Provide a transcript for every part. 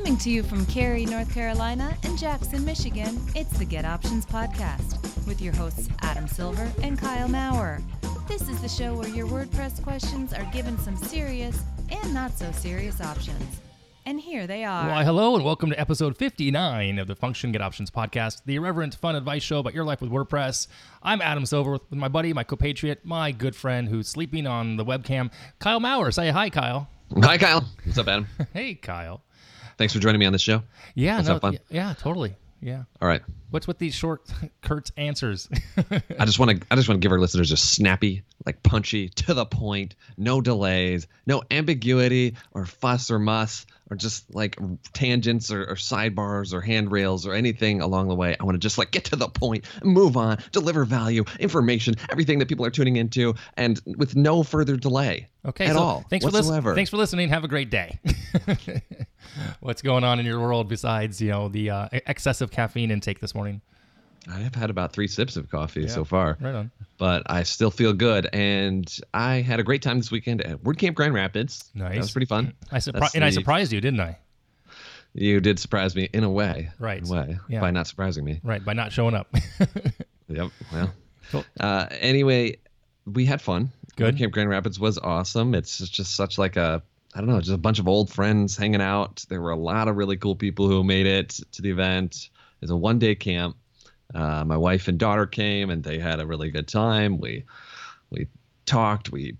Coming to you from Cary, North Carolina and Jackson, Michigan, it's the Get Options Podcast with your hosts Adam Silver and Kyle Maurer. This is the show where your WordPress questions are given some serious and not so serious options. And here they are. Why, hello, and welcome to episode 59 of the Function Get Options Podcast, the irreverent, fun advice show about your life with WordPress. I'm Adam Silver with my buddy, my compatriot, my good friend who's sleeping on the webcam, Kyle Maurer. Say hi, Kyle. Hi, Kyle. What's up, Adam? Hey, Kyle. Thanks for joining me on this show. Yeah, Let's have fun. Yeah, totally. Yeah. All right. What's with these short, curt answers? I just want to give our listeners a snappy, like punchy, to the point, no delays, no ambiguity or fuss or muss or just like tangents or sidebars or handrails or anything along the way. I want to just like get to the point, move on, deliver value, information, everything that people are tuning into, and with no further delay. Okay, at so all. Thanks for listening. Have a great day. What's going on in your world besides, the excessive caffeine intake this morning? I have had about 3 sips of coffee so far. Right on. But I still feel good, and I had a great time this weekend at WordCamp Grand Rapids. Nice. That was pretty fun. I surprised you, didn't I? You did surprise me in a way. Right. In a way. Yeah. By not surprising me. Right, by not showing up. Yep. Well. Cool. Anyway, we had fun. Good. WordCamp Grand Rapids was awesome. It's just such like just a bunch of old friends hanging out. There were a lot of really cool people who made it to the event. It was a one-day camp. My wife and daughter came, and they had a really good time. We talked. We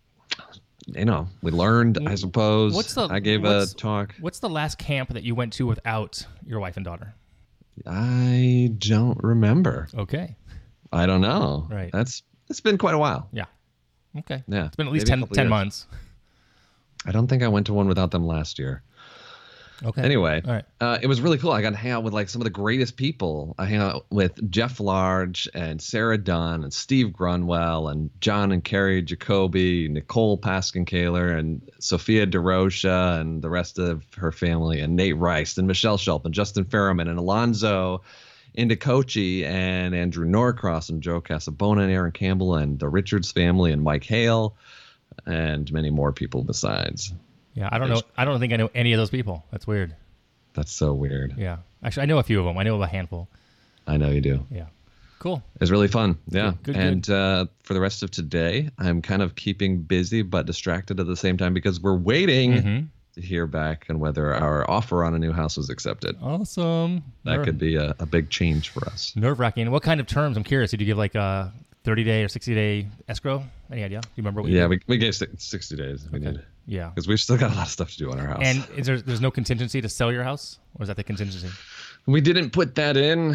learned, I suppose. I gave a talk. What's the last camp that you went to without your wife and daughter? I don't remember. Okay. I don't know. Right. It's been quite a while. Yeah. Okay. Yeah. It's been at least Maybe 10 months. I don't think I went to one without them last year. Okay. Anyway, all right. It was really cool. I got to hang out with like some of the greatest people. I hang out with Jeff Large and Sarah Dunn and Steve Grunwell and John and Carrie Jacoby, Nicole Paskin-Kaler and Sophia DeRocha and the rest of her family, and Nate Rice and Michelle Schulp and Justin Ferriman and Alonzo Indicochi and Andrew Norcross and Joe Casabona and Aaron Campbell and the Richards family and Mike Hale and many more people besides. Yeah, I don't know. I don't think I know any of those people. That's weird. That's so weird. Yeah. Actually, I know a few of them. I know a handful. I know you do. Yeah. Cool. It was really fun. Yeah. Good. For the rest of today, I'm kind of keeping busy but distracted at the same time because we're waiting to hear back on whether our offer on a new house was accepted. Awesome. That could be a big change for us. Nerve-wracking. What kind of terms? I'm curious. Did you give like a 30-day or 60-day escrow? Any idea? Do you remember what you did? we gave 60 days. We did. Yeah. Because we've still got a lot of stuff to do on our house. And there's no contingency to sell your house? Or is that the contingency? We didn't put that in.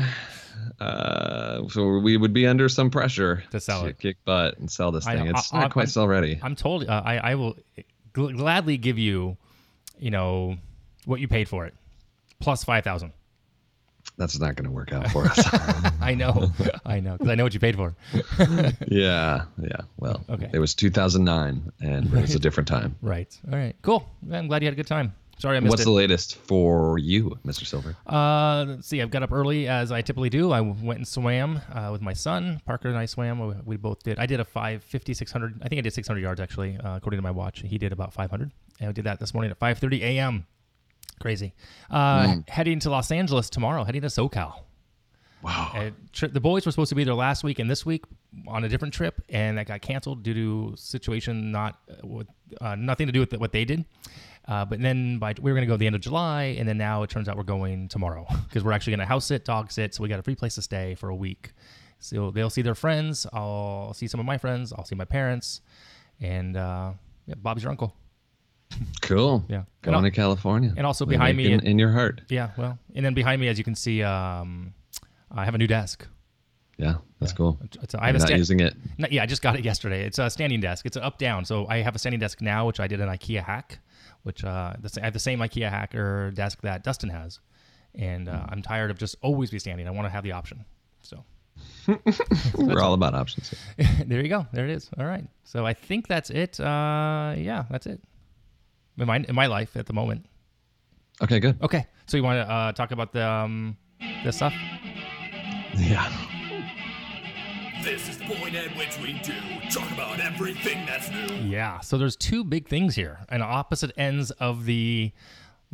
So we would be under some pressure to sell it. Kick butt and sell this thing. It's not quite sell ready. I'm told I will gladly give you, what you paid for it, plus $5,000. That's not going to work out for us. I know, because I know what you paid for. Yeah. Well, okay. It was 2009, and it was a different time. Right. All right. Cool. I'm glad you had a good time. Sorry I missed it. What's the latest for you, Mr. Silver? Let's see. I've got up early, as I typically do. I went and swam with my son. Parker and I swam. We both did. I did a 550, 600. I think I did 600 yards, actually, according to my watch. He did about 500. And I did that this morning at 5:30 a.m. Crazy. Heading to Los Angeles tomorrow, heading to SoCal. Wow. The boys were supposed to be there last week and this week on a different trip, and that got canceled due to situation nothing to do with what they did. But then we were going to go at the end of July, and then now it turns out we're going tomorrow because we're actually going to house sit, dog sit, so we got a free place to stay for a week. So they'll see their friends. I'll see some of my friends. I'll see my parents, and Bob's your uncle. Cool. Yeah. Go on to California. And also behind me in your heart. Yeah. Well, and then behind me, as you can see, I have a new desk. Yeah, that's cool. I'm not using it. I just got it yesterday. It's a standing desk. It's an up-down. So I have a standing desk now, which I did an IKEA hack, which I have the same IKEA hacker desk that Dustin has. And I'm tired of just always be standing. I want to have the option. So we're all about options. There you go. There it is. All right. So I think that's it. That's it. In my life at the moment. Okay, good. Okay. So you want to talk about the stuff? Yeah. This is the point at which we do talk about everything that's new. Yeah. So there's two big things here, and opposite ends of the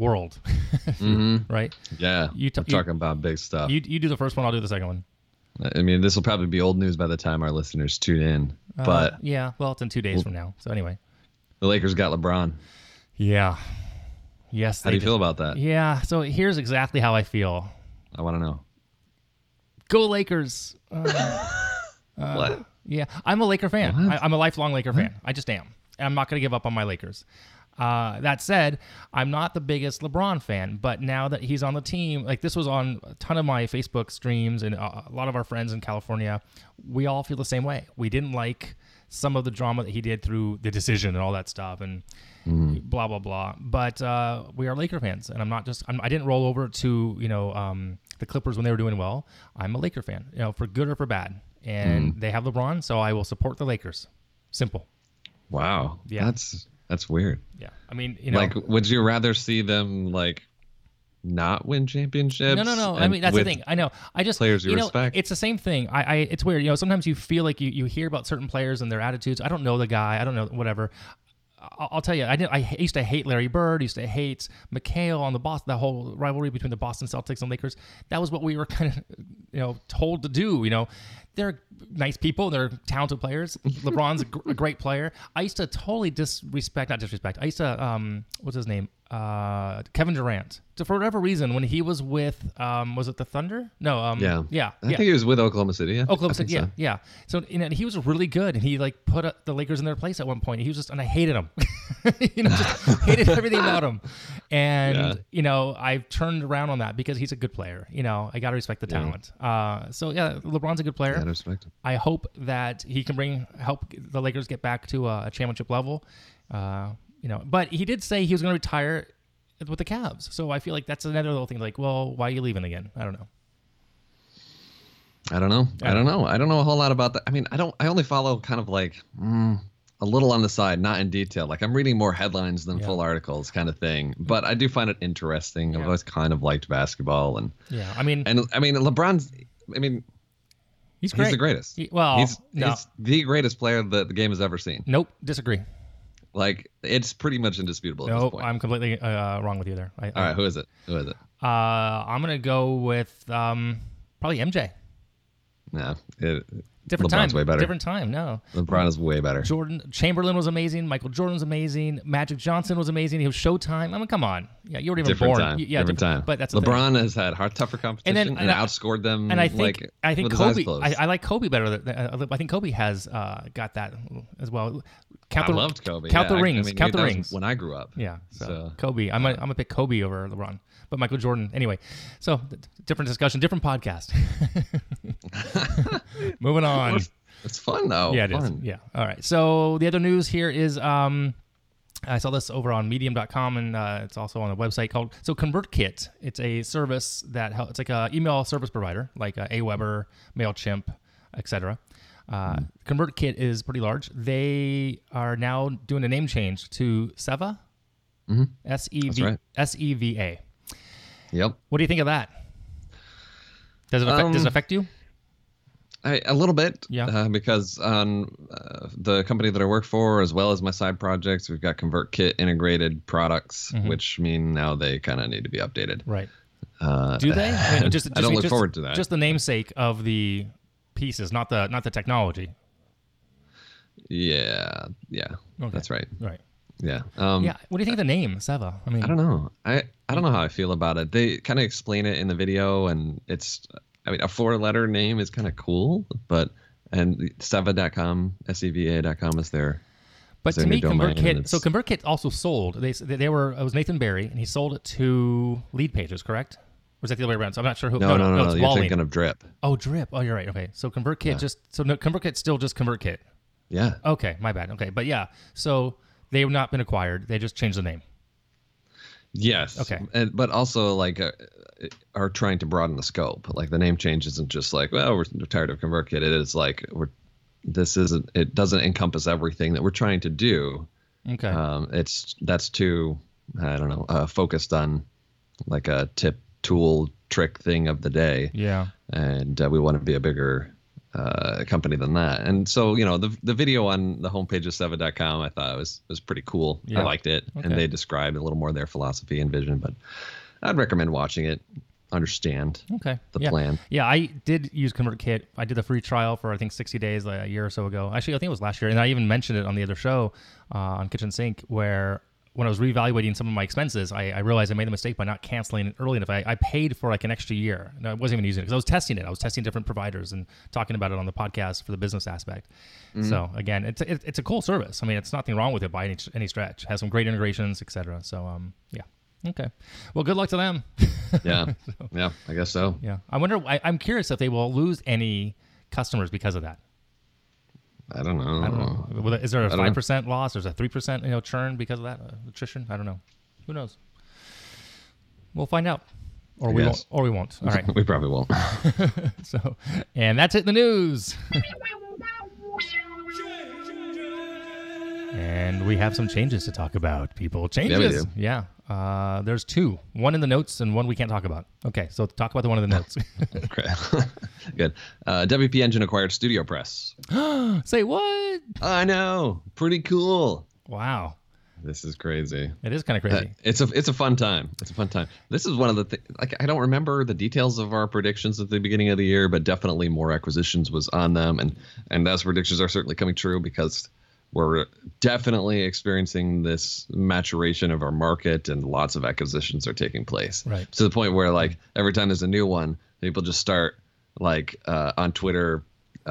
world, right? Yeah, we're talking about big stuff. You do the first one, I'll do the second one. I mean, this will probably be old news by the time our listeners tune in. But yeah, well, it's in 2 days from now. So anyway, the Lakers got LeBron. Yeah. Yes. How do you feel about that? Yeah. So here's exactly how I feel. I want to know. Go Lakers. What? Yeah, I'm a Laker fan. I'm a lifelong Laker fan. I just am. And I'm not going to give up on my Lakers. That said, I'm not the biggest LeBron fan, but now that he's on the team, like this was on a ton of my Facebook streams and a lot of our friends in California, we all feel the same way. We didn't like some of the drama that he did through the decision and all that stuff and blah, blah, blah. But we are Laker fans, and I didn't roll over to, the Clippers when they were doing well. I'm a Laker fan, for good or for bad. And they have LeBron, so I will support the Lakers. Simple. Wow. Yeah. That's weird. Yeah. I mean, like, would you rather see them like not win championships? No. I mean, that's the thing. I know. I just players you respect. It's the same thing. It's weird. Sometimes you feel like you hear about certain players and their attitudes. I don't know the guy. I don't know whatever. I'll tell you, I used to hate Larry Bird. Used to hate McHale on the whole rivalry between the Boston Celtics and Lakers. That was what we were kind of, told to do. They're nice people. They're talented players. LeBron's a great player. I used to totally not disrespect. I used to, what's his name? Kevin Durant. So for whatever reason, when he was with, was it the Thunder? No. Yeah. I think he was with Oklahoma City. Yeah. Oklahoma City. Yeah. So he was really good, and he put the Lakers in their place at one point. He was and I hated him. Just hated everything about him. And I've turned around on that because he's a good player. I got to respect the talent. So yeah, LeBron's a good player. I respect him. I hope that he can help the Lakers get back to a championship level. But he did say he was going to retire with the Cavs. So I feel like that's another little thing. Like, well, why are you leaving again? I don't know. I don't know. I don't know a whole lot about that. I mean, I only follow kind of like a little on the side, not in detail. Like I'm reading more headlines than full articles kind of thing. But I do find it interesting. I've always kind of liked basketball and LeBron's, he's great. He's the greatest. He's the greatest player that the game has ever seen. Nope. Disagree. Like it's pretty much indisputable at this point. I'm completely wrong with you there. All right, who is it? I'm gonna go with probably MJ. No, different LeBron's time. way better. Different time. No, LeBron is way better. Chamberlain was amazing. Michael Jordan was amazing. Magic Johnson was amazing. He was Showtime. I mean, come on. Yeah, you weren't even different born. Time. Different time. But that's LeBron has had tougher competition and outscored them. And I think Kobe. I like Kobe better. I think Kobe has got that as well. I loved Kobe. Count the rings. Count the rings. When I grew up. Yeah. So Kobe. I'm gonna pick Kobe over LeBron. But Michael Jordan. Anyway, so different discussion, different podcast. Moving on. It's fun though. Yeah, it is. Yeah. All right. So the other news here is I saw this over on Medium.com and it's also on a website called ConvertKit. It's a service that it's like a email service provider like Aweber, MailChimp, etc. ConvertKit is pretty large. They are now doing a name change to Seva. SEVA. Yep. What do you think of that? Does it affect you? A little bit. Yeah. Because on the company that I work for, as well as my side projects, we've got ConvertKit integrated products, which mean now they kind of need to be updated. Right. Do they? I don't look forward to that. Just the namesake of the pieces, not the technology. Yeah. Okay. That's right. Right. Yeah. What do you think of the name Seva? I mean, I don't know. I don't know how I feel about it. They kind of explain it in the video, and it's, a 4-letter name is kind of cool, and Seva.com, SEVA.com is their. But to me, ConvertKit. So ConvertKit also sold. It was Nathan Barry, and he sold it to Lead Pages, correct? Or was that the other way around? So I'm not sure who. No. It's You're Walling. thinking of Drip. Oh, Drip. Oh, you're right. Okay. So ConvertKit ConvertKit's still just ConvertKit. Yeah. Okay, my bad. Okay, but yeah, so they have not been acquired. They just changed the name. Yes. Okay. But also are trying to broaden the scope. Like the name change isn't just like, well, we're tired of ConvertKit. It is like it doesn't encompass everything that we're trying to do. Okay. That's too, I don't know, focused on like a tip, tool, trick thing of the day. Yeah. And we want to be a bigger company than that. And so, the video on the homepage of Seva.com I thought was pretty cool. Yeah. I liked it. Okay. And they described a little more their philosophy and vision, but I'd recommend watching it, understand the plan. Yeah, I did use ConvertKit. I did the free trial for, I think, 60 days like a year or so ago. Actually, I think it was last year. And I even mentioned it on the other show on Kitchen Sink, where when I was reevaluating some of my expenses, I realized I made a mistake by not canceling it early enough. I paid for like an extra year. And I wasn't even using it because I was testing it. I was testing different providers and talking about it on the podcast for the business aspect. Mm-hmm. So again, it's a cool service. I mean, it's nothing wrong with it by any stretch. It has some great integrations, etc. So yeah. Okay. Well, good luck to them. Yeah. Yeah, I guess so. Yeah. I wonder, I'm curious if they will lose any customers because of that. I don't know. Is there a 5% loss? There's a 3% churn because of that attrition? I don't know. Who knows? We'll find out, or we won't. Or we won't. All right. We probably won't. So, and that's it in the news. And we have some changes to talk about, people. Changes. Yeah, we do. Yeah. There's two. One in the notes and one we can't talk about. Okay, so talk about the one in the notes. Okay. Good. WP Engine acquired Studio Press. Say what? I know. Pretty cool. Wow. This is crazy. It is kind of crazy. It's a fun time. It's a fun time. This is one of the things. Like, I don't remember the details of our predictions at the beginning of the year, but definitely more acquisitions was on them, and those predictions are certainly coming true because we're definitely experiencing this maturation of our market, and lots of acquisitions are taking place. Right. To the point where, like, every time there's a new one, people just start like on Twitter.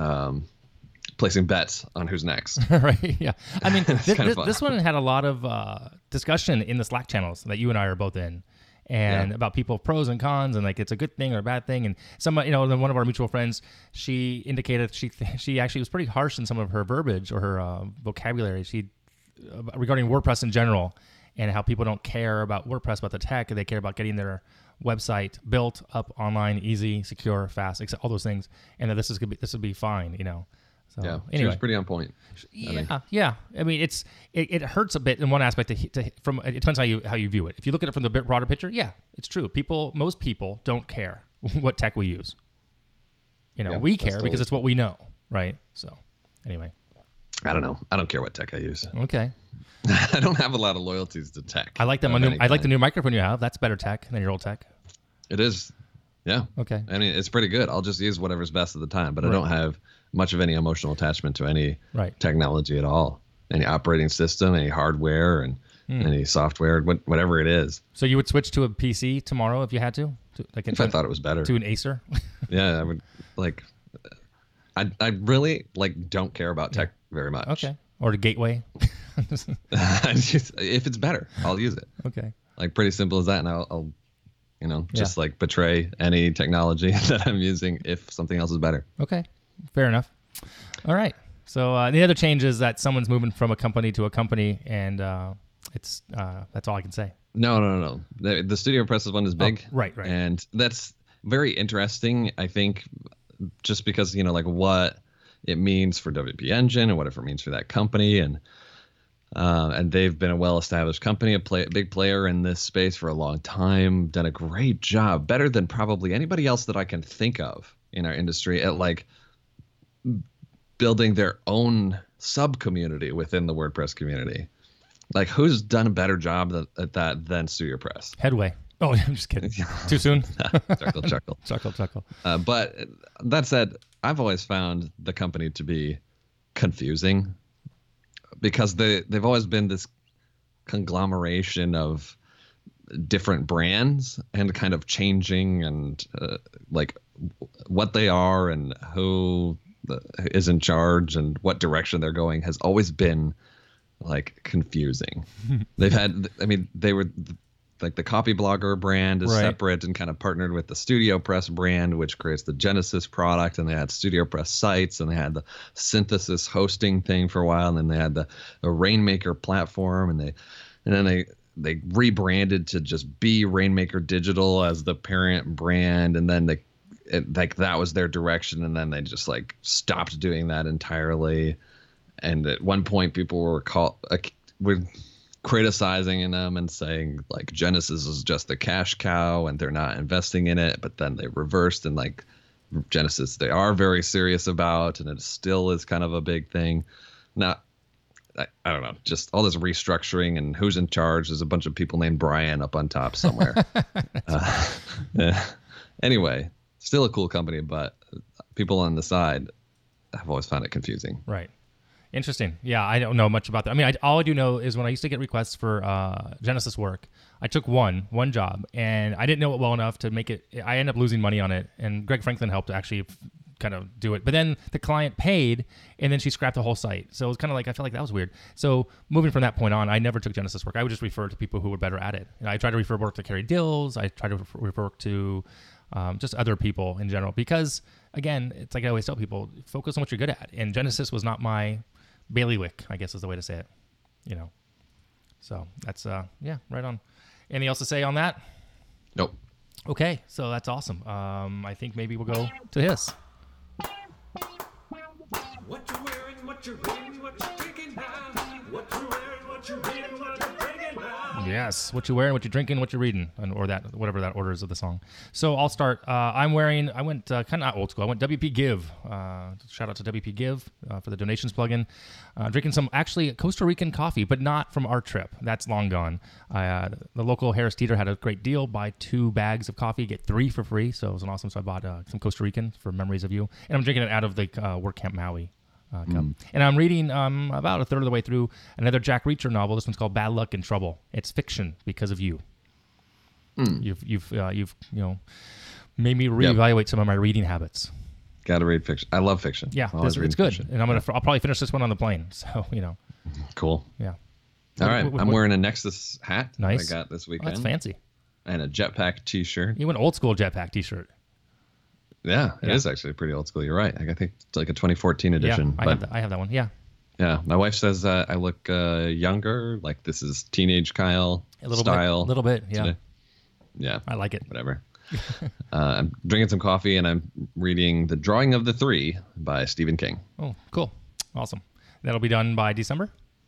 Placing bets on who's next. Right. Yeah. I mean, this one had a lot of discussion in the Slack channels that you and I are both in, and about people pros and cons, and like it's a good thing or a bad thing. And then one of our mutual friends, she indicated she actually was pretty harsh in some of her verbiage or her vocabulary. Regarding WordPress in general, and how people don't care about WordPress, about the tech. They care about getting their website built up online, easy, secure, fast, all those things, and that this would be fine. So, yeah, anyway. she was pretty on point. Yeah. I mean, it hurts a bit in one aspect. It depends how you view it. If you look at it from the broader picture, yeah, it's true. Most people don't care what tech we use. We care because it's what we know, right? So, anyway, I don't know. I don't care what tech I use. Okay. I don't have a lot of loyalties to tech. I like the new microphone you have. That's better tech than your old tech. It is. Yeah. Okay. I mean, it's pretty good. I'll just use whatever's best at the time, but I don't have much of any emotional attachment to any technology at all. Any operating system, any hardware, and any software, whatever it is. So you would switch to a PC tomorrow if you had to? If I thought it was better. To an Acer? Yeah, I would. Like, I really don't care about tech very much. Okay. Or the Gateway? If it's better, I'll use it. Okay. Like, pretty simple as that, and I'll like betray any technology that I'm using if something else is better. Okay. Fair enough. All right. So the other change is that someone's moving from a company to a company, and that's all I can say. No. The Studio Press one is big. Oh, right. And that's very interesting, I think, just because, like what it means for WP Engine and whatever it means for that company. And they've been a well-established company, a big player in this space for a long time, done a great job, better than probably anybody else that I can think of in our industry at like building their own sub-community within the WordPress community. Like, who's done a better job at that than Studio Press? Headway. Oh, I'm just kidding. Too soon? Chuckle. Chuckle. But that said, I've always found the company to be confusing because they've always been this conglomeration of different brands and kind of changing and like what they are and who is in charge and what direction they're going has always been like confusing. They were like the Copy Blogger brand is separate and kind of partnered with the Studio Press brand, which creates the Genesis product. And they had Studio Press sites, and they had the Synthesis hosting thing for a while. And then they had the Rainmaker platform, and then they rebranded to just be Rainmaker Digital as the parent brand. And then that was their direction. And then they just like stopped doing that entirely. And at one point people were criticizing them and saying like Genesis is just the cash cow and they're not investing in it. But then they reversed and like Genesis they are very serious about, and it still is kind of a big thing. Now, I don't know, just all this restructuring and who's in charge. There's a bunch of people named Brian up on top somewhere. Anyway, still a cool company, but people on the side have always found it confusing. Right. Interesting. Yeah, I don't know much about that. I mean, all I do know is when I used to get requests for Genesis work, I took one job, and I didn't know it well enough to make it. I ended up losing money on it, and Greg Franklin helped actually kind of do it. But then the client paid, and then she scrapped the whole site. So it was kind of like, I felt like that was weird. So moving from that point on, I never took Genesis work. I would just refer to people who were better at it. And I tried to refer work to Carrie Dills. I tried to refer work to just other people in general, because again, it's like I always tell people, focus on what you're good at. And Genesis was not my bailiwick, I guess is the way to say it, you know. So that's yeah, right on. Anything else to say on that? Nope. Okay, so that's awesome. I think maybe we'll go to his. What you wearing, what you reading, what you drinking now? What you wearing, what you reading, what you drinking now? Yes, what you wearing, what you drinking, what you reading, or that, whatever that order is of the song. So I'll start. I went kind of not old school. I went WP Give. Shout out to WP Give for the donations plugin. Drinking some actually Costa Rican coffee, but not from our trip. That's long gone. The local Harris Teeter had a great deal. Buy 2 bags of coffee, get 3 for free. So it was an awesome. So I bought some Costa Rican for memories of you, and I'm drinking it out of the Work Camp Maui. Cup. And I'm reading about a third of the way through another Jack Reacher novel. This one's called Bad Luck and Trouble. It's fiction because of you. You've made me reevaluate some of my reading habits. Got to read fiction. I love fiction. Yeah, it's good. Fiction. And I'll probably finish this one on the plane. So Cool. Yeah. All right. I'm wearing a Nexus hat. Nice. That I got this weekend. Oh, that's fancy. And a Jetpack T-shirt. You went old school Jetpack T-shirt. Yeah, it is actually pretty old school. You're right. I think it's like a 2014 edition. Yeah, I have that one. Yeah. Yeah, my wife says I look younger. Like this is teenage Kyle style. A little bit. Yeah. Today. Yeah. I like it. Whatever. I'm drinking some coffee and I'm reading The Drawing of the Three by Stephen King. Oh, cool. Awesome. That'll be done by December?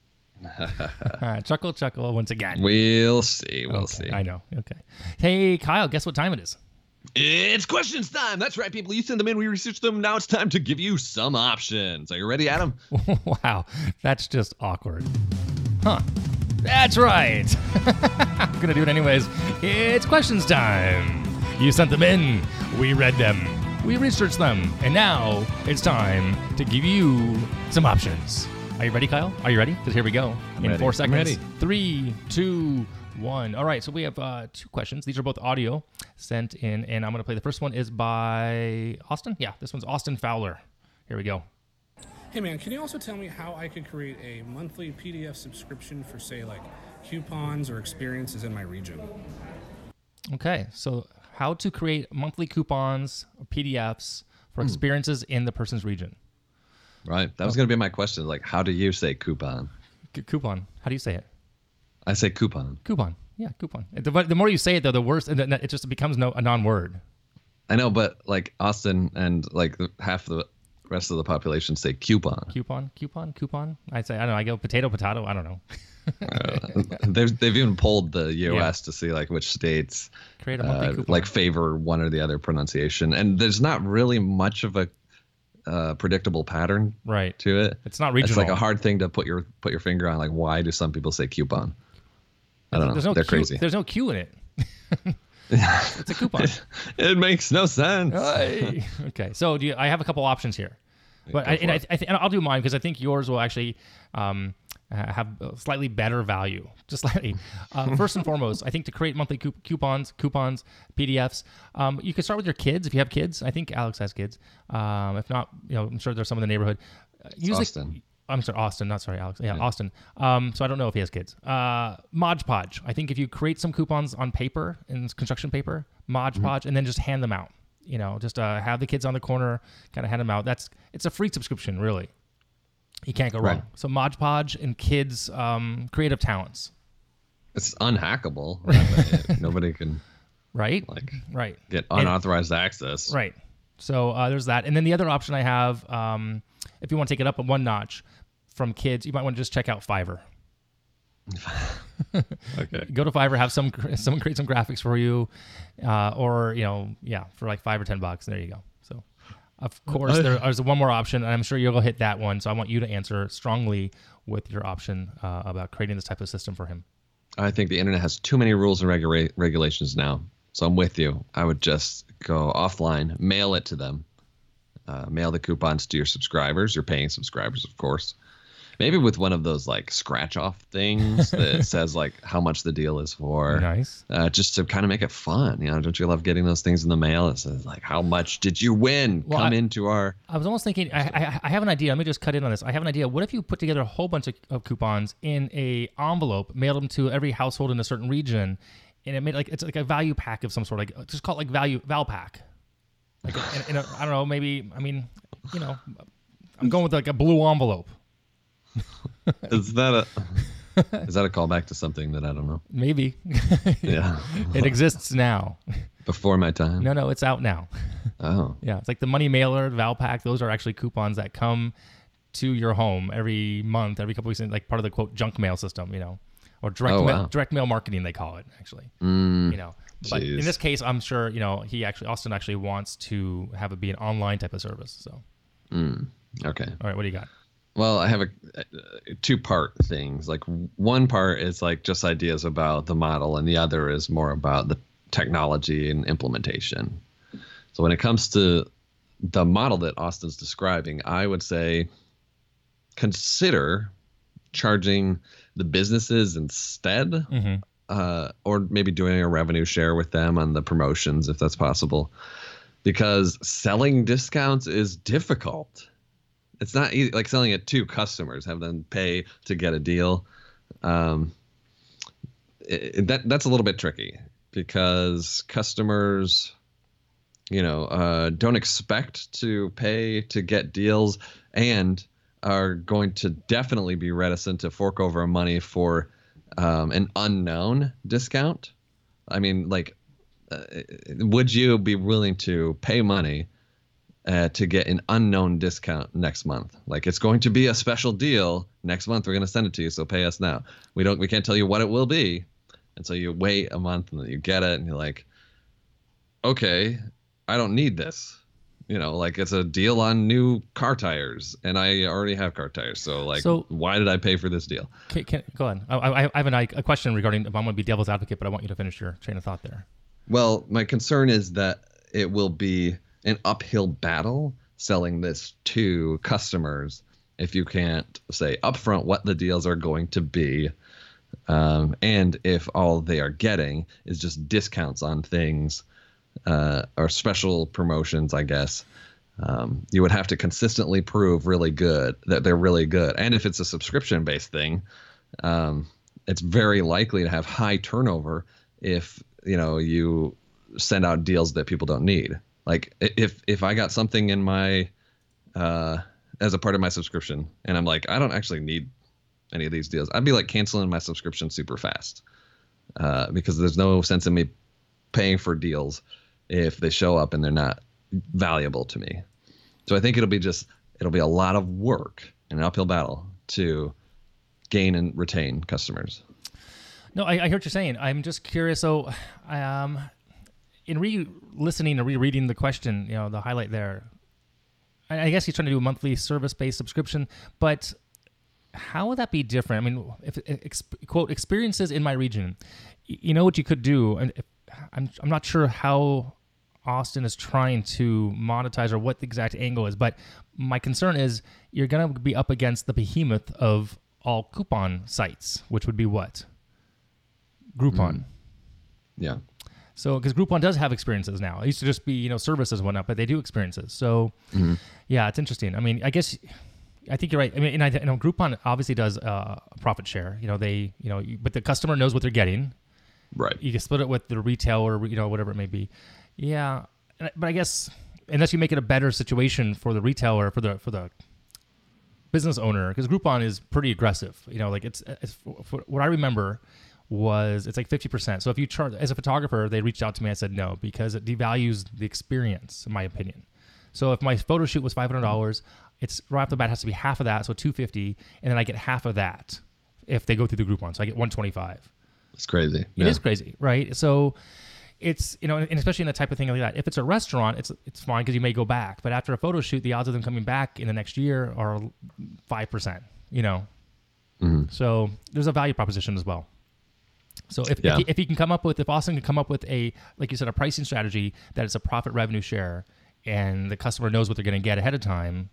Chuckle once again. We'll see. We'll see. I know. Okay. Hey, Kyle, guess what time it is? It's questions time. That's right, people. You send them in, we research them. Now it's time to give you some options. Are you ready, Adam? Wow, that's just awkward. Huh. That's right. I'm going to do it anyways. It's questions time. You sent them in. We read them. We researched them. And now it's time to give you some options. Are you ready, Kyle? Are you ready? Because here we go. I'm in ready. 4 seconds. I'm ready. 3, 2, 1. All right, so we have 2 questions. These are both audio sent in, and I'm going to play. The first one is by Austin. Yeah, this one's Austin Fowler. Here we go. Hey man, can you also tell me how I could create a monthly PDF subscription for, say, like coupons or experiences in my region? Okay, so how to create monthly coupons or PDFs for experiences in the person's region. Right. That was going to be my question. Like, how do you say coupon? Coupon. How do you say it? I say coupon. Coupon. Yeah, coupon. The more you say it, though, the worse, and then it just becomes a non-word. I know, but like Austin and like half the rest of the population say coupon. Coupon. I say, I don't know. I go potato. I don't know. They've even polled the U.S. to see like which states create a monthly coupon. like favor one or the other pronunciation, and there's not really much of a predictable pattern right to it. It's not regional. It's like a hard thing to put your finger on. Like, why do some people say coupon? I don't know. They're crazy. There's no Q in it. It's a coupon. It makes no sense. Okay, so I have a couple options here, but and I'll do mine because I think yours will actually have slightly better value. Just slightly. First and foremost, I think to create monthly coupons, PDFs, you can start with your kids if you have kids. I think Alex has kids. If not, I'm sure there's some in the neighborhood. Austin. I'm sorry, Austin. Not sorry, Alex. Yeah, Austin. So I don't know if he has kids. Mod Podge. I think if you create some coupons on paper, in construction paper, Mod Podge, and then just hand them out. Just have the kids on the corner, kind of hand them out. It's a free subscription, really. You can't go wrong. Right. So Mod Podge and kids' creative talents. It's unhackable. Right? Nobody can right get unauthorized access. Right. So there's that. And then the other option I have, if you want to take it up one notch from kids, you might want to just check out Fiverr. Okay. Go to Fiverr, have someone create some graphics for you, or for like $5 or $10. There you go. So Of course, there's one more option, and I'm sure you'll hit that one. So I want you to answer strongly with your option about creating this type of system for him. I think the internet has too many rules and regulations now. So I'm with you. I would just go offline, mail it to them, mail the coupons to your subscribers, your paying subscribers, of course. Maybe with one of those like scratch off things that says like how much the deal is for. Nice. Just to kind of make it fun. You know, don't you love getting those things in the mail? It says like, how much did you win? Well, Come into our. I was almost thinking, I have an idea. Let me just cut in on this. I have an idea. What if you put together a whole bunch of coupons in a envelope, mailed them to every household in a certain region, and it made like it's like a value pack of some sort, like just call it like val pack. Like in a, I don't know, maybe. I mean, you know, I'm going with like a blue envelope. Is that a callback to something that I don't know? Maybe. Yeah. It exists now. Before my time? No, it's out now. Oh. Yeah, it's like the money mailer, Valpak. Those are actually coupons that come to your home every month, every couple weeks, like part of the quote junk mail system, you know, or direct mail marketing they call it actually. You know, but in this case, I'm sure you know Austin actually wants to have it be an online type of service. So. Okay. All right, what do you got? Well, I have a two-part things. Like one part is like just ideas about the model, and the other is more about the technology and implementation. So when it comes to the model that Austin's describing, I would say consider charging the businesses instead, or maybe doing a revenue share with them on the promotions if that's possible, because selling discounts is difficult. It's not easy, like selling it to customers, have them pay to get a deal. That's a little bit tricky because customers, you know, don't expect to pay to get deals and are going to definitely be reticent to fork over money for an unknown discount. I mean, like, would you be willing to pay money to get an unknown discount next month? Like, it's going to be a special deal next month. We're going to send it to you, so pay us now. We can't tell you what it will be. And so you wait a month and then you get it and you're like, okay, I don't need this. You know, like it's a deal on new car tires and I already have car tires. So why did I pay for this deal? Go on. I have a question regarding, I'm going to be devil's advocate, but I want you to finish your train of thought there. Well, my concern is that it will be an uphill battle selling this to customers if you can't say upfront what the deals are going to be, and if all they are getting is just discounts on things or special promotions, I guess. You would have to consistently prove that they're really good, and if it's a subscription-based thing, it's very likely to have high turnover if you send out deals that people don't need. Like if I got something in my as a part of my subscription and I'm like, I don't actually need any of these deals, I'd be like canceling my subscription super fast because there's no sense in me paying for deals if they show up and they're not valuable to me. So I think it'll be a lot of work and an uphill battle to gain and retain customers. No, I hear what you're saying. I'm just curious. So, in re-listening and rereading the question, the highlight there, I guess he's trying to do a monthly service-based subscription, but how would that be different? I mean, if quote, experiences in my region, you know what you could do, and I'm not sure how Austin is trying to monetize or what the exact angle is, but my concern is you're going to be up against the behemoth of all coupon sites, which would be what? Groupon. Yeah. So, because Groupon does have experiences now. It used to just be, services and whatnot, but they do experiences. So, yeah, it's interesting. I mean, I think you're right. I mean, Groupon obviously does a profit share. But the customer knows what they're getting. Right. You can split it with the retailer, whatever it may be. Yeah, but I guess unless you make it a better situation for the retailer, for the business owner, because Groupon is pretty aggressive. It's what I remember was it's like 50%. So if you charge, as a photographer, they reached out to me. I said no because it devalues the experience, in my opinion. So if my photo shoot was $500, it's right off the bat has to be half of that, so $250, and then I get half of that if they go through the Groupon. So I get $125. It's crazy. It is crazy, right? So it's, you know, and especially in the type of thing like that. If it's a restaurant, it's fine because you may go back. But after a photo shoot, the odds of them coming back in the next year are 5%. You know, so there's a value proposition as well. So if he can come up with, if Austin can come up with a, like you said, a pricing strategy that is a profit revenue share, and the customer knows what they're going to get ahead of time,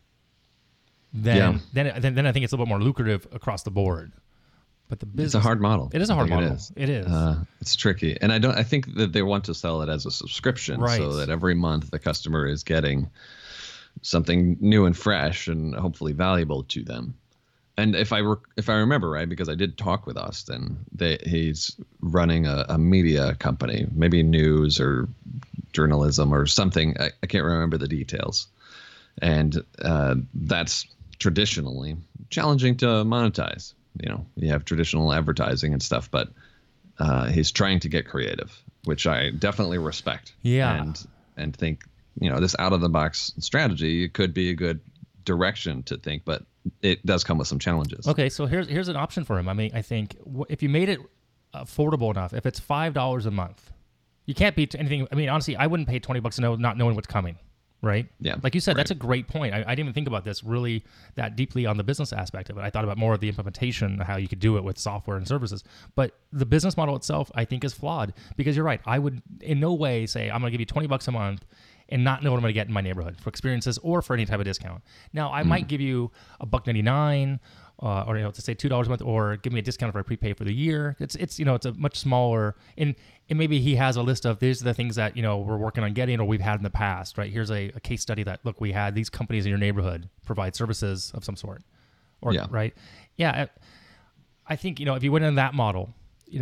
then I think it's a little bit more lucrative across the board. But the business, it's a hard model. It is a hard model. It is. It's tricky, and I think that they want to sell it as a subscription, right, so that every month the customer is getting something new and fresh, and hopefully valuable to them. And if I remember right, because I did talk with Austin, he's running a media company, maybe news or journalism or something. I can't remember the details, and that's traditionally challenging to monetize. You know, you have traditional advertising and stuff, but he's trying to get creative, which I definitely respect. Yeah. And think, you know, this out of the box strategy could be a good direction to think, but it does come with some challenges. Okay, so here's an option for him. I mean, I think if you made it affordable enough, if it's $5 a month, you can't beat anything. I mean, honestly, I wouldn't pay $20 not knowing what's coming. Right? Yeah. Like you said, right. That's a great point. I didn't even think about this really that deeply on the business aspect of it. I thought about more of the implementation, how you could do it with software and services. But the business model itself, I think, is flawed because you're right. I would in no way say I'm going to give you $20 a month and not know what I'm going to get in my neighborhood for experiences or for any type of discount. Now, I might give you $1.99 or to say $2 a month, or give me a discount if I prepay for the year. It's it's a much smaller, and maybe he has a list of these are the things that we're working on getting or we've had in the past, right? Here's a case study that look, we had these companies in your neighborhood provide services of some sort, or right? Yeah, I think if you went in that model,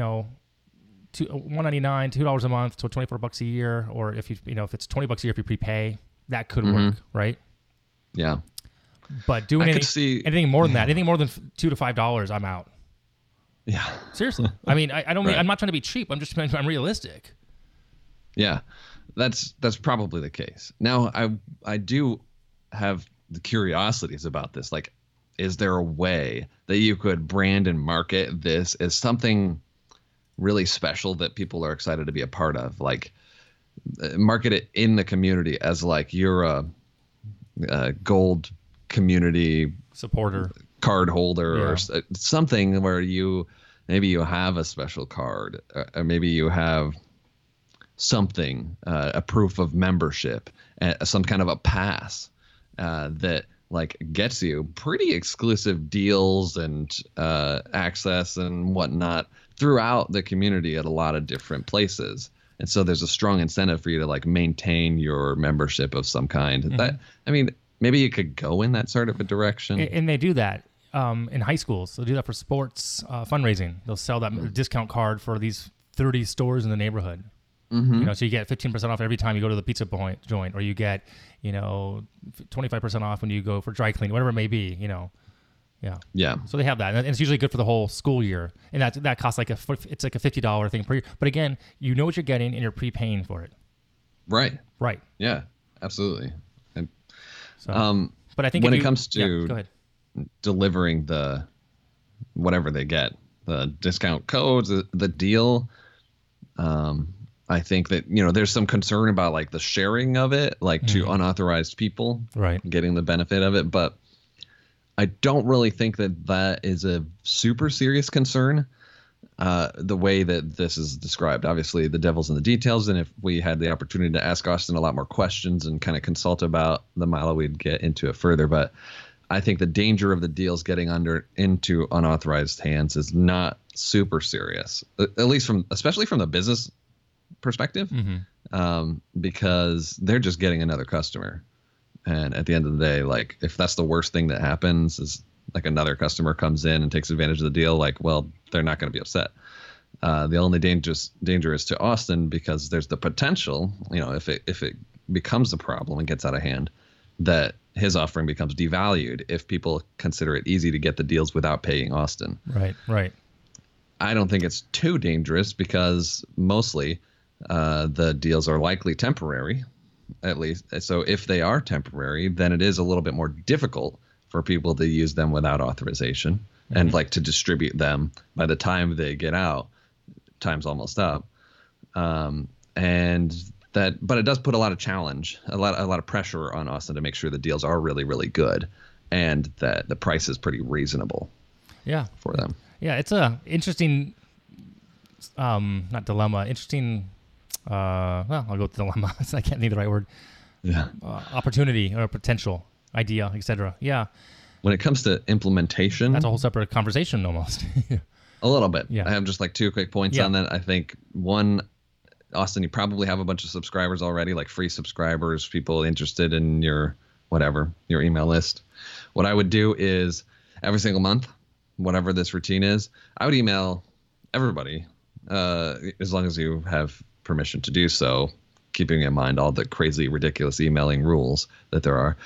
$1.99, $2 a month, so $24 a year, or if if it's $20 a year if you prepay, that could work, right? Yeah. But doing anything more than that, anything more than $2 to $5, I'm out. Yeah. Seriously. I mean, I don't. Right. I'm not trying to be cheap. I'm realistic. Yeah, that's probably the case. Now, I do have the curiosities about this. Like, is there a way that you could brand and market this as something really special that people are excited to be a part of? Like, market it in the community as like you're a gold community supporter card holder or something where maybe you have a special card, or maybe you have something, a proof of membership, some kind of a pass that like gets you pretty exclusive deals and access and whatnot throughout the community at a lot of different places. And so there's a strong incentive for you to like maintain your membership of some kind. Mm-hmm. Maybe you could go in that sort of a direction. And they do that in high schools. They'll do that for sports fundraising. They'll sell that discount card for these 30 stores in the neighborhood. Mm-hmm. So you get 15% off every time you go to the pizza joint, or you get 25% off when you go for dry cleaning, whatever it may be. Yeah. So they have that, and it's usually good for the whole school year, and that costs it's like a $50 thing per year. But again, you know what you're getting, and you're prepaying for it. Right. Yeah. Absolutely. But I think when it comes to delivering the whatever they get, the discount codes, the deal, I think that there's some concern about like the sharing of it, like to unauthorized people, right, getting the benefit of it. But I don't really think that is a super serious concern. The way that this is described, obviously the devil's in the details. And if we had the opportunity to ask Austin a lot more questions and kind of consult about the model, we'd get into it further. But I think the danger of the deals getting into unauthorized hands is not super serious, at least especially from the business perspective, because they're just getting another customer. And at the end of the day, like if that's the worst thing that happens is like another customer comes in and takes advantage of the deal, like, well, they're not going to be upset. The only danger is to Austin because there's the potential, if it becomes a problem and gets out of hand, that his offering becomes devalued if people consider it easy to get the deals without paying Austin. Right. I don't think it's too dangerous because mostly the deals are likely temporary, at least. So if they are temporary, then it is a little bit more difficult for people to use them without authorization and like to distribute them by the time they get out. Time's almost up. and but it does put a lot of pressure on Austin to make sure the deals are really, really good, and that the price is pretty reasonable. Yeah. For them. Yeah, it's a interesting, not dilemma, interesting. Well, I'll go with dilemma. I can't think of the right word. Yeah. Opportunity or potential, idea, etc. Yeah. When it comes to implementation, That's a whole separate conversation almost. a little bit. Yeah. I have just like 2 quick points on that. I think one, Austin, you probably have a bunch of subscribers already, like free subscribers, people interested in your email list. What I would do is every single month, whatever this routine is, I would email everybody, as long as you have permission to do so, keeping in mind all the crazy, ridiculous emailing rules that there are.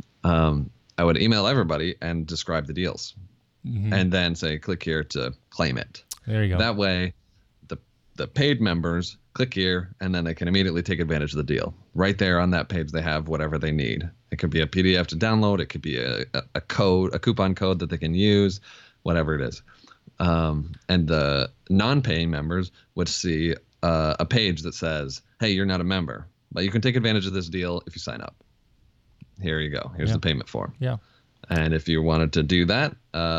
I would email everybody and describe the deals, and then say, click here to claim it. There you go. That way, the paid members click here, and then they can immediately take advantage of the deal. Right there on that page, they have whatever they need. It could be a PDF to download. It could be a coupon code that they can use, whatever it is. And the non-paying members would see a page that says, hey, you're not a member, but you can take advantage of this deal if you sign up. Here you go. Here's the payment form. Yeah. And if you wanted to do that,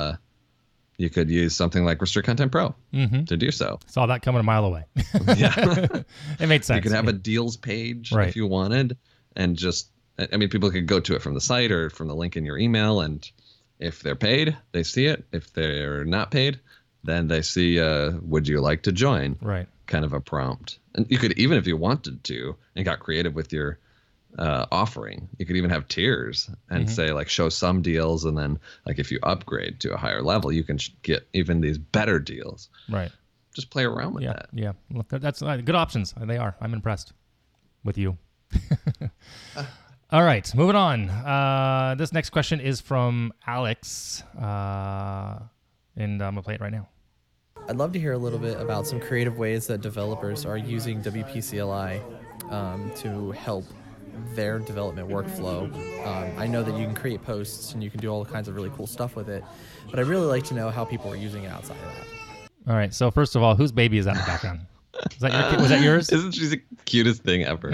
you could use something like Restrict Content Pro to do so. Saw that coming a mile away. Yeah. It made sense. You could have a deals page Right. if you wanted, and just, I mean, people could go to it from the site or from the link in your email, and if they're paid, they see it. If they're not paid, then they see, would you like to join? Right. Kind of a prompt. And you could, even if you wanted to and got creative with your offering, you could even have tiers and say, like, show some deals, and then, like, if you upgrade to a higher level, you can get even these better deals. Right. Just play around with that. Yeah. Well, that's good options. They are. I'm impressed with you. All right, moving on. This next question is from Alex, and I'm gonna play it right now. I'd love to hear a little bit about some creative ways that developers are using WP-CLI to help their development workflow. I know that you can create posts and you can do all kinds of really cool stuff with it, but I'd really like to know how people are using it outside of that. All right, so first of all, whose baby is that in the background? Is that your kid? Was that yours? Isn't she the cutest thing ever?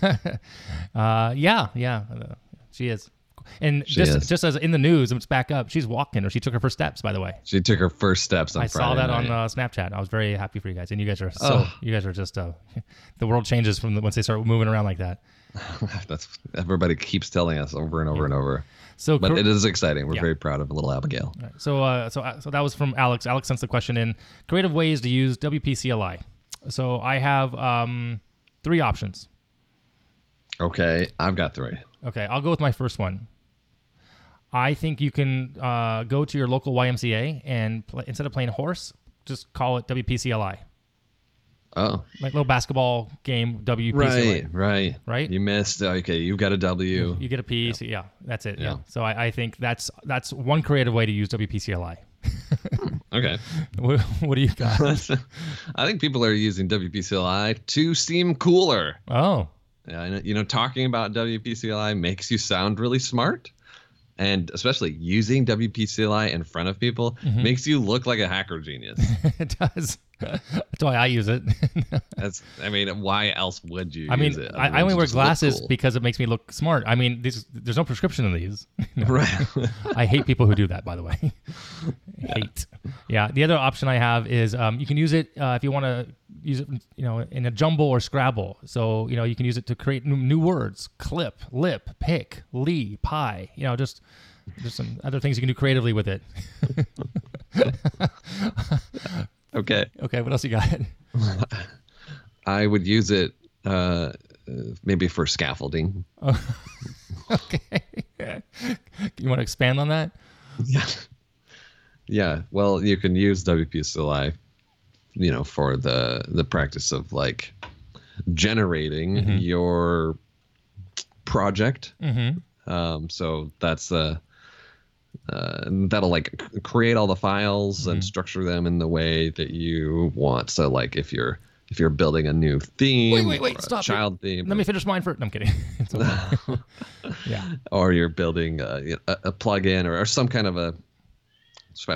Yeah, she is. And just as in the news, it's back up. She's walking, or she took her first steps. By the way, She took her first steps on I Friday saw that night. on Snapchat. I was very happy for you guys, and you guys are just the world changes from once they start moving around like that. That's everybody keeps telling us over and over and over. So, But it is exciting. We're Yeah. very proud of little Abigail. Right. So that was from Alex. Alex sent the question in: creative ways to use WP-CLI. So I have 3 options. Okay, I've got 3. Okay, I'll go with my first one. I think you can go to your local YMCA and instead of playing horse, just call it WP-CLI. Oh, Like little basketball game, WP-CLI. right. You missed. Okay, you've got a W. You get a P. So yeah, that's it. Yeah. Yeah. So I think that's one creative way to use WP-CLI. Okay. What do you got? I think people are using WP-CLI to seem cooler. Oh, Yeah, talking about WP-CLI makes you sound really smart. And especially using WP-CLI in front of people makes you look like a hacker genius. it does. That's why I use it. Why else would you I mean, use it? I only wear Just look glasses cool. because it makes me look smart. I mean, there's no prescription in these. Right. I hate people who do that, by the way. Hate. Yeah. The other option I have is you can use it if you want to use it, in a jumble or Scrabble. So, you can use it to create new words: clip, lip, pick, lee, pie. Just there's some other things you can do creatively with it. Okay. Okay. What else you got? I would use it maybe for scaffolding. Okay. You want to expand on that? Yeah. Yeah. Well, you can use WP-CLI, for the practice of like generating your project. So that's that'll like create all the files and structure them in the way that you want. So like if you're building a new theme, Wait, or a stop. child theme, Let me finish mine first. No, I'm kidding. It's okay. Yeah. or you're building a plugin or some kind of a special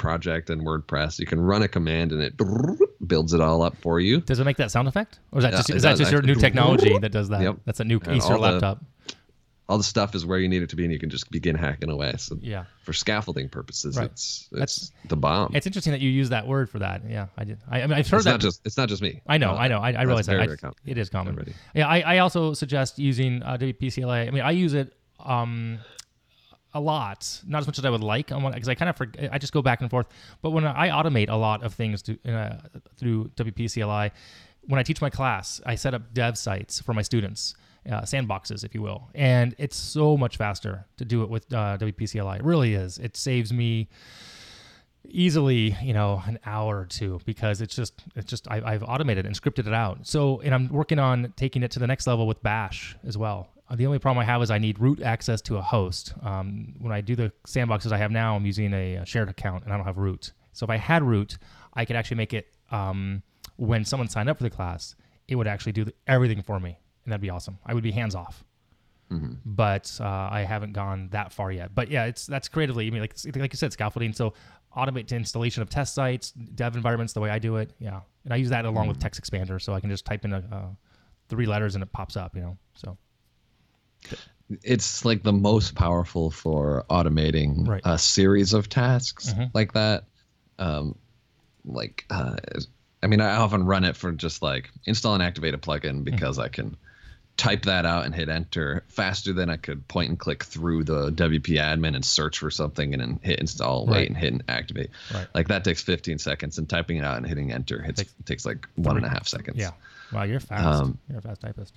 project in WordPress. You can run a command and it builds it all up for you. Does it make that sound effect? Or is that Yeah, just, it is that does, just your new actually. technology that does that? Yep. That's a new And Acer all the- laptop. All the stuff is where you need it to be, and you can just begin hacking away. So Yeah. for scaffolding purposes, Right. it's That's- the bomb. It's interesting that you use that word for that. Yeah, I did. I mean, I've heard It's not just me. I know. I That's realize very, that. very common. It is common. Already. Yeah, I also suggest using WPCLI. I mean, I use it a lot, not as much as I would like, because I kind of I just go back and forth. But when I automate a lot of things through WPCLI, when I teach my class, I set up dev sites for my students, sandboxes, if you will, and it's so much faster to do it with WPCLI. It really is. It saves me easily, an hour or two, because it's just I've automated and scripted it out. So, and I'm working on taking it to the next level with Bash as well. The only problem I have is I need root access to a host. When I do the sandboxes I have now, I'm using a shared account and I don't have root. So if I had root, I could actually make it when someone signed up for the class, it would actually do everything for me, and that'd be awesome. I would be hands off. But I haven't gone that far yet. But yeah, that's creatively. I mean, like you said, scaffolding. So automate to installation of test sites, dev environments, the way I do it. Yeah, and I use that along with Text Expander, so I can just type in 3 letters and it pops up. So It's like the most powerful for automating Right. a series of tasks like that. I mean, I often run it for just like install and activate a plugin, because I can type that out and hit enter faster than I could point and click through the WP admin and search for something and then hit install, Right. wait, and hit and activate. Right. Like that takes 15 seconds, and typing it out and hitting enter takes like 1.5 seconds. yeah, wow, you're fast. You're a fast typist.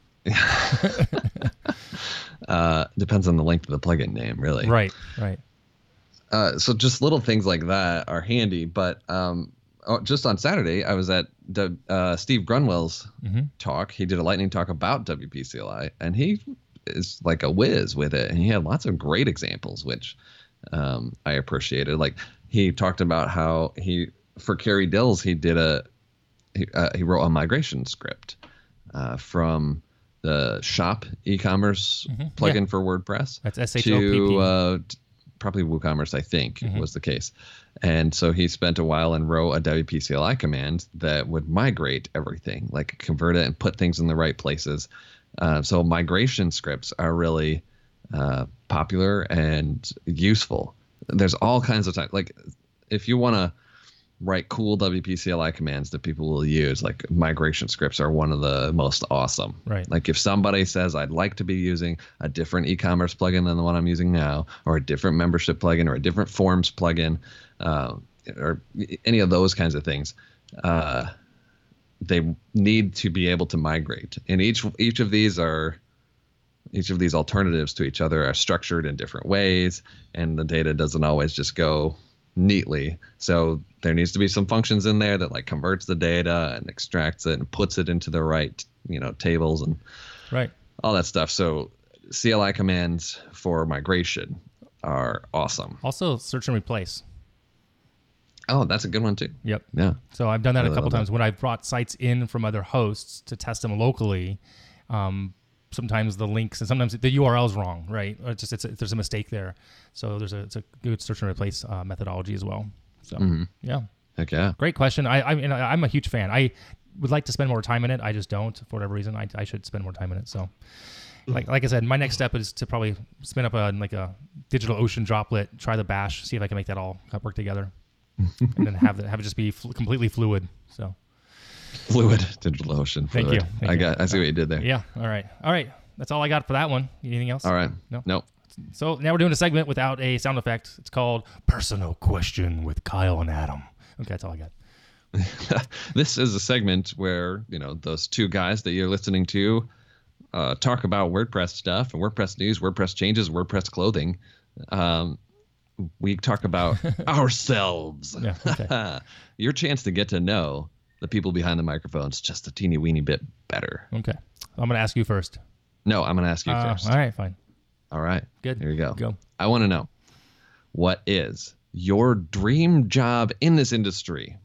Depends on the length of the plugin name, really. Right. So just little things like that are handy. But just on Saturday, I was at Steve Grunwell's talk. He did a lightning talk about WPCLI, and he is like a whiz with it. And he had lots of great examples, which I appreciated. Like he talked about how for Carrie Dills, he wrote a migration script from the shop e-commerce plugin for WordPress. That's SHOPP. To probably WooCommerce, I think was the case. And so he spent a while and wrote a WPCLI command that would migrate everything, like convert it and put things in the right places. So migration scripts are really popular and useful. There's all kinds of like if you want to write cool WPCLI commands that people will use, like migration scripts are one of the most awesome. Right. Like if somebody says, I'd like to be using a different e-commerce plugin than the one I'm using now, or a different membership plugin, or a different forms plugin, or any of those kinds of things, they need to be able to migrate. And each of these alternatives to each other are structured in different ways, and the data doesn't always just go neatly. So there needs to be some functions in there that like converts the data and extracts it and puts it into the right, tables and Right. all that stuff. So CLI commands for migration are awesome. Also, search and replace. Oh, that's a good one too. Yep. Yeah. So I've done that a Really couple love that. times when I've brought sites in from other hosts to test them locally. Sometimes the links and sometimes the URL is wrong, right? Or there's a mistake there. So it's a good search and replace methodology as well. So yeah, Heck yeah. great question. I'm a huge fan. I would like to spend more time in it. I just don't for whatever reason. I should spend more time in it. So like I said, my next step is to probably spin up a DigitalOcean droplet, try the bash, see if I can make that all work together, and then have it just be completely fluid. So. Fluid DigitalOcean. Thank Fluid. you. Thank you. I see what you did there. Yeah. All right. That's all I got for that one. Anything else? All right. No. Nope. So now we're doing a segment without a sound effect. It's called Personal Question with Kyle and Adam. Okay, that's all I got. This is a segment where, those two guys that you're listening to talk about WordPress stuff and WordPress news, WordPress changes, WordPress clothing. We talk about ourselves. Yeah. Okay. Your chance to get to know the people behind the microphones just a teeny weeny bit better. Okay. I'm going to ask you first. No, I'm going to ask you first. All right, fine. All right. Good. Here you go. Go. I want to know, what is your dream job in this industry,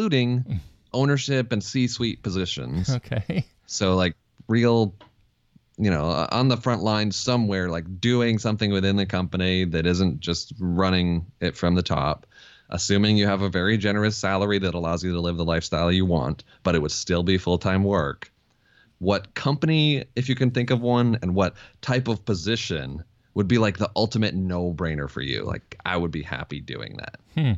excluding ownership and C-suite positions? Okay. So like real on the front line somewhere, like doing something within the company that isn't just running it from the top, assuming you have a very generous salary that allows you to live the lifestyle you want, but it would still be full-time work. What company, if you can think of one, and what type of position would be like the ultimate no-brainer for you? Like, I would be happy doing that.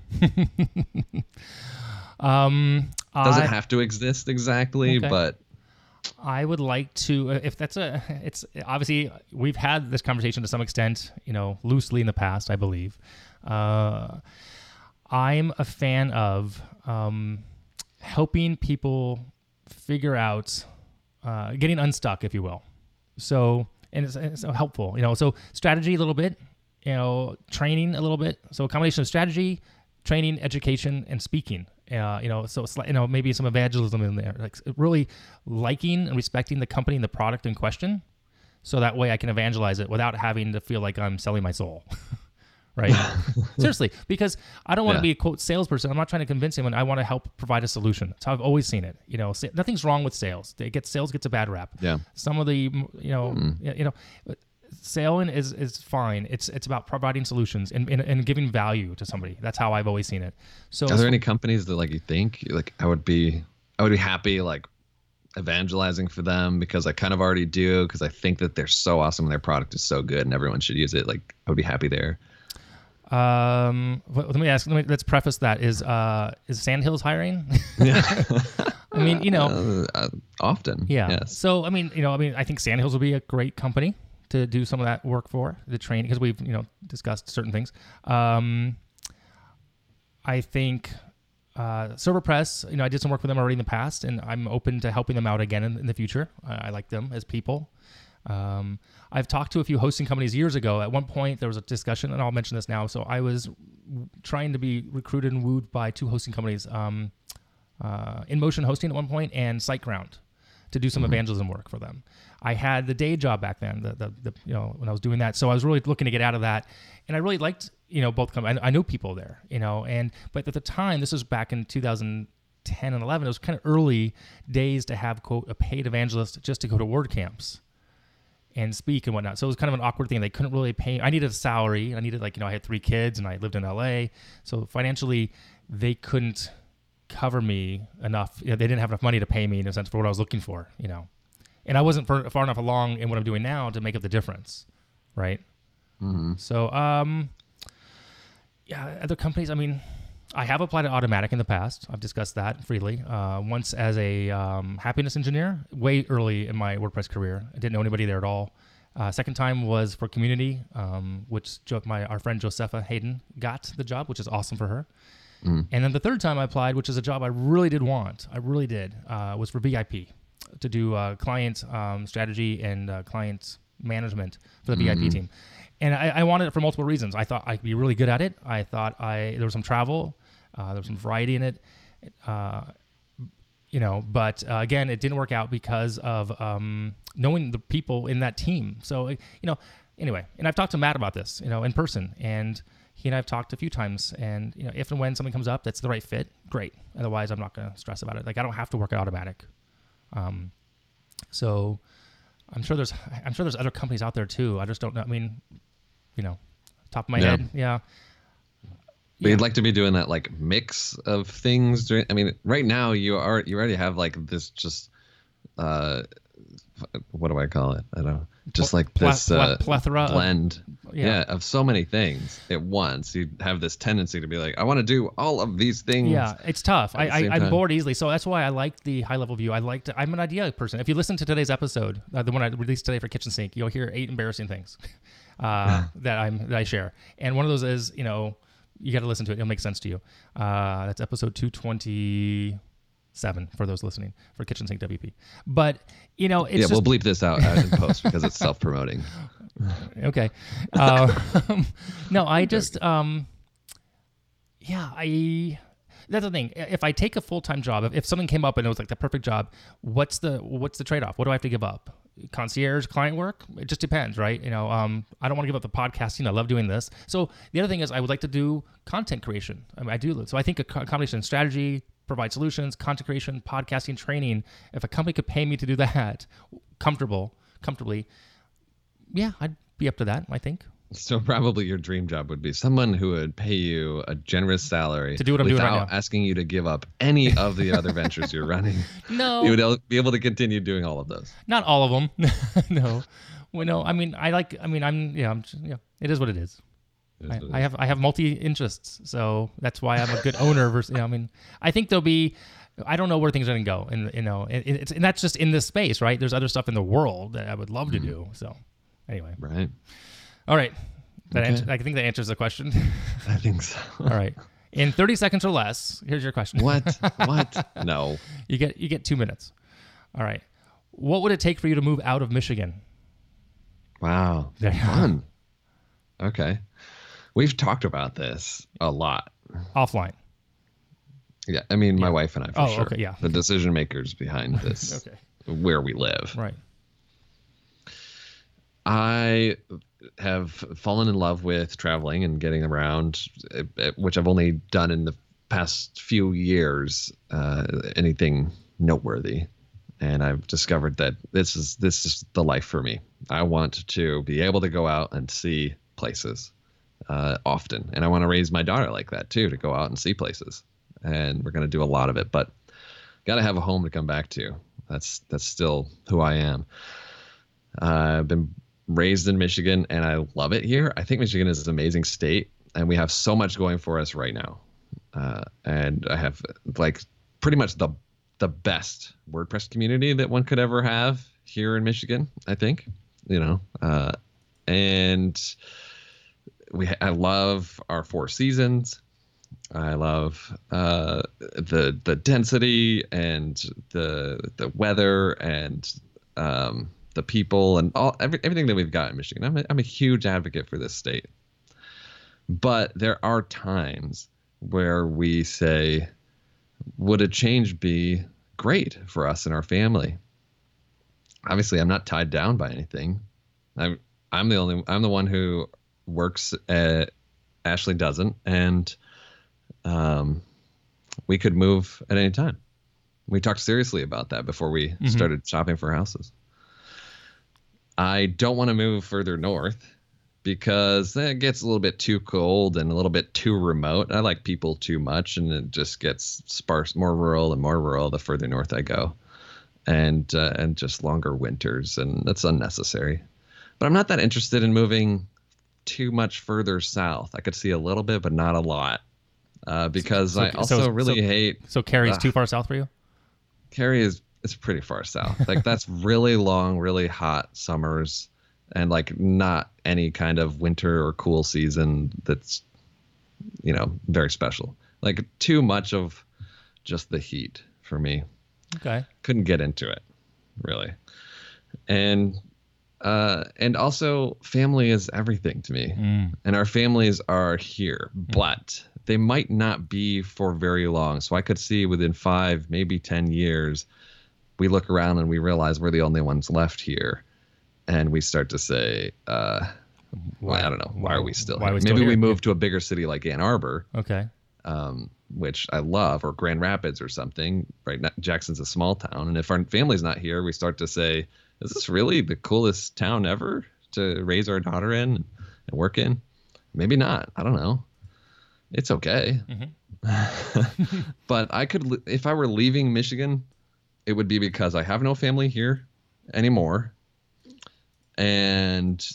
Doesn't have to exist exactly, Okay. but I would like to, if that's it's obviously we've had this conversation to some extent, loosely in the past, I believe. I'm a fan of helping people figure out, getting unstuck, if you will. So, and it's helpful, so strategy a little bit, training a little bit. So a combination of strategy, training, education, and speaking. So it's like, maybe some evangelism in there, like really liking and respecting the company and the product in question. So that way I can evangelize it without having to feel like I'm selling my soul. Right. Seriously, because I don't want to be a quote salesperson. I'm not trying to convince anyone. I want to help provide a solution. That's how I've always seen it. Nothing's wrong with sales. Sales gets a bad rap. Yeah. Some of the, selling is fine. It's about providing solutions and giving value to somebody. That's how I've always seen it. So are there any companies that like you think like I would be happy like evangelizing for them, because I kind of already do, because I think that they're so awesome and their product is so good and everyone should use it. Like, I would be happy there. Let's preface that. Is Sandhills hiring? Yeah. I mean, often. Yeah. Yes. So, I think Sandhills will be a great company to do some of that work for, the training, because we've, discussed certain things. I think ServerPress, I did some work with them already in the past, and I'm open to helping them out again in the future. I like them as people. I've talked to a few hosting companies years ago. At one point, there was a discussion, and I'll mention this now. So I was trying to be recruited and wooed by two hosting companies, InMotion Hosting at one point and SiteGround, to do some evangelism work for them. I had the day job back then, when I was doing that. So I was really looking to get out of that, and I really liked, both companies. I know people there, but at the time, this was back in 2010 and 11. It was kind of early days to have, quote, a paid evangelist just to go to WordCamps and speak and whatnot. So it was kind of an awkward thing. They couldn't really pay. I needed a salary. I needed I had 3 kids and I lived in LA. So financially, they couldn't cover me enough. They didn't have enough money to pay me in a sense for what I was looking for, And I wasn't far enough along in what I'm doing now to make up the difference, right? Mm-hmm. So, other companies, I have applied to Automatic in the past. I've discussed that freely. Once as a happiness engineer, way early in my WordPress career. I didn't know anybody there at all. Second time was for Community, which our friend Josepha Hayden got the job, which is awesome for her. And then the third time I applied, which is a job I really did want, was for VIP, to do client strategy and client management for the VIP team. And I wanted it for multiple reasons. I thought I could be really good at it. I thought there was some travel. There was some variety in it, but again, it didn't work out because of knowing the people in that team. So, anyway, and I've talked to Matt about this, in person, and he and I have talked a few times, and, if and when something comes up that's the right fit, great. Otherwise, I'm not going to stress about it. Like, I don't have to work at Automatic. So I'm sure there's other companies out there too. I just don't know. Top of my head. Yeah. But you'd like to be doing that like mix of things. Right now you already have like this just what do I call it? I don't know. Just like this plethora blend of so many things at once. You have this tendency to be like, I want to do all of these things. Yeah, it's tough. I'm bored easily. So that's why I like the high level view. I'm an idea person. If you listen to today's episode, the one I released today for Kitchen Sink, you'll hear 8 embarrassing things that I share. And one of those is, you got to listen to it. It'll make sense to you. That's episode 227 for those listening for Kitchen Sink WP. But, it's we'll bleep this out in post because it's self-promoting. Okay. No, I just, that's the thing. If I take a full-time job, if something came up and it was like the perfect job, what's the trade-off? What do I have to give up? Concierge client work? It just depends, right? I don't want to give up the podcasting. I love doing this. So the other thing is I would like to do content creation. I do. So I think a combination of strategy, provide solutions, content creation, podcasting, training. If a company could pay me to do that, comfortable comfortably, yeah, I'd be up to that, I think. So probably your dream job would be someone who would pay you a generous salary To do what I'm doing right without now. asking you to give up any of the other ventures you're running. No. You would be able to continue doing all of those. Not all of them. No. Well, no, I'm, it is what it is. I have multi interests, so that's why I'm a good owner. Versus, I think there'll be, I don't know where things are going to go, and and that's just in this space, right? There's other stuff in the world that I would love to do. So, anyway, Right. all right, Okay. I think that answers the question. I think so. All right, in 30 seconds or less, here's your question. What? No. You get 2 minutes. All right, what would it take for you to move out of Michigan? Wow. There you Fun. Okay. We've talked about this a lot. Offline. Yeah. I mean, my wife and I, for Oh, sure. okay, yeah. The decision makers behind this, Okay. where we live. Right. I have fallen in love with traveling and getting around, which I've only done in the past few years, anything noteworthy. And I've discovered that this is the life for me. I want to be able to go out and see places often, and I want to raise my daughter like that too, to go out and see places. And we're going to do a lot of it, but got to have a home to come back to. That's still who I am. I've been raised in Michigan, and I love it here. I think Michigan is an amazing state, and we have so much going for us right now. And I have like pretty much the best WordPress community that one could ever have here in Michigan, I think, and I love our 4 seasons. I love the density and the weather and the people and everything that we've got in Michigan. I'm a huge advocate for this state, but there are times where we say, would a change be great for us and our family? Obviously, I'm not tied down by anything. I'm the one who works at Ashley doesn't, and we could move at any time. We talked seriously about that before we started shopping for houses. I don't want to move further north because it gets a little bit too cold and a little bit too remote. I like people too much, and it just gets sparse, more rural and more rural the further north I go, and just longer winters, and that's unnecessary. But I'm not that interested in moving too much further south. I could see a little bit, but not a lot, because I also really hate. So Cary's too far south for you? Cary is pretty far south. Like that's really long, really hot summers, and like not any kind of winter or cool season that's, very special. Like too much of just the heat for me. Okay. Couldn't get into it, really. And also family is everything to me. And our families are here, but they might not be for very long. So I could see within 5, maybe 10 years, we look around and we realize we're the only ones left here. And we start to say, I don't know, why are we still here? Maybe we move to a bigger city like Ann Arbor. Okay. Which I love, or Grand Rapids or something. Right now, Jackson's a small town. And if our family's not here, we start to say, is this really the coolest town ever to raise our daughter in and work in? Maybe not. I don't know. It's okay. But I could, if I were leaving Michigan, it would be because I have no family here anymore. And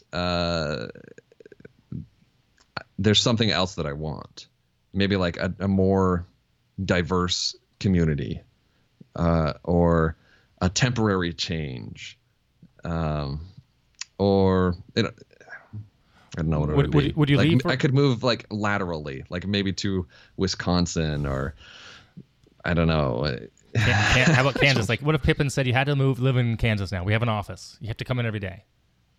there's something else that I want. Maybe like a more diverse community, or a temporary change, or I don't know what it would be. Would you leave? I could move like laterally, like maybe to Wisconsin, or I don't know. How about Kansas? Like, what if Pippin said you had to live in Kansas now? We have an office. You have to come in every day.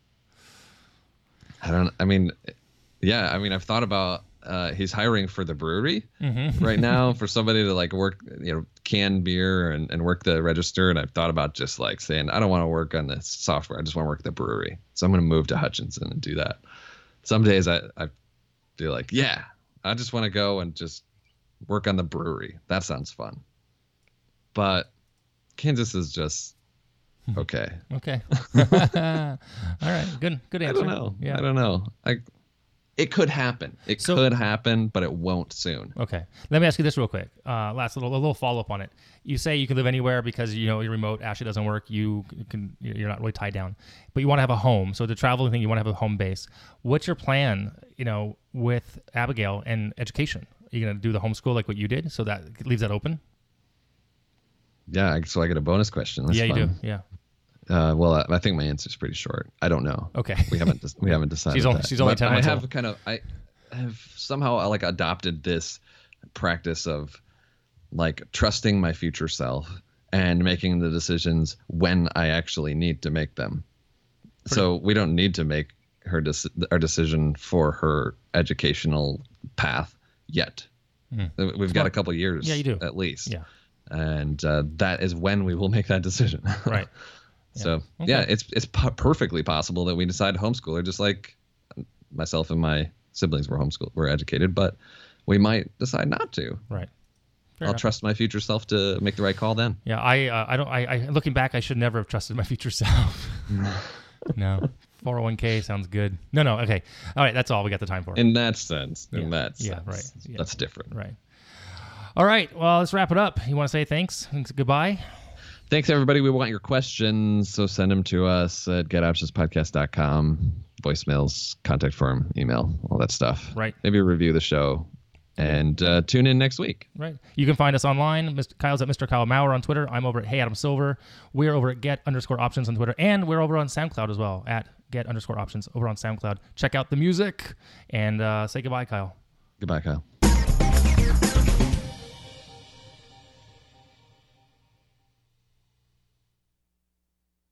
I've thought about. He's hiring for the brewery right now for somebody to like work, can beer and work the register. And I've thought about just like saying, I don't want to work on the software. I just want to work at the brewery. So I'm going to move to Hutchinson and do that. Some days I feel like, yeah, I just want to go and just work on the brewery. That sounds fun. But Kansas is just okay. Okay. All right. Good answer. I don't know. Yeah. I don't know. It could happen. It could happen, but it won't soon. Okay. Let me ask you this real quick. Last little follow up on it. You say you can live anywhere because you're remote. Ashley doesn't work. You're not really tied down, but you want to have a home. So the traveling thing, you want to have a home base. What's your plan? With Abigail and education. Are you gonna do the homeschool like what you did? So that leaves that open. Yeah. So I get a bonus question. That's you fun. do. Yeah. Well, I think my answer is pretty short. I don't know. Okay. We haven't decided. She's only 10 months I old. I have somehow like adopted this practice of like trusting my future self and making the decisions when I actually need to make them. So we don't need to make our decision for her educational path yet. We've got a couple years. Yeah, you do. At least. Yeah. And that is when we will make that decision. Right. So yeah, it's perfectly possible that we decide to homeschool her, just like myself and my siblings were educated, but we might decide not to. Right. I'll trust my future self to make the right call then. Yeah, I looking back, I should never have trusted my future self. No. 401k sounds good. No. Okay. All right. That's all we got the time for. In that sense. Yeah, right. Yeah. That's different. Right. All right. Well, let's wrap it up. You want to say thanks? Goodbye? Thanks, everybody. We want your questions, so send them to us at getoptionspodcast.com. Voicemails, contact form, email, all that stuff. Right. Maybe review the show. And tune in next week. Right. You can find us online. Kyle's at Mr. Kyle Maurer on Twitter. I'm over at Hey Adam Silver. We're over at Get_Options on Twitter. And we're over on SoundCloud as well at Get_Options over on SoundCloud. Check out the music and say goodbye, Kyle. Goodbye, Kyle.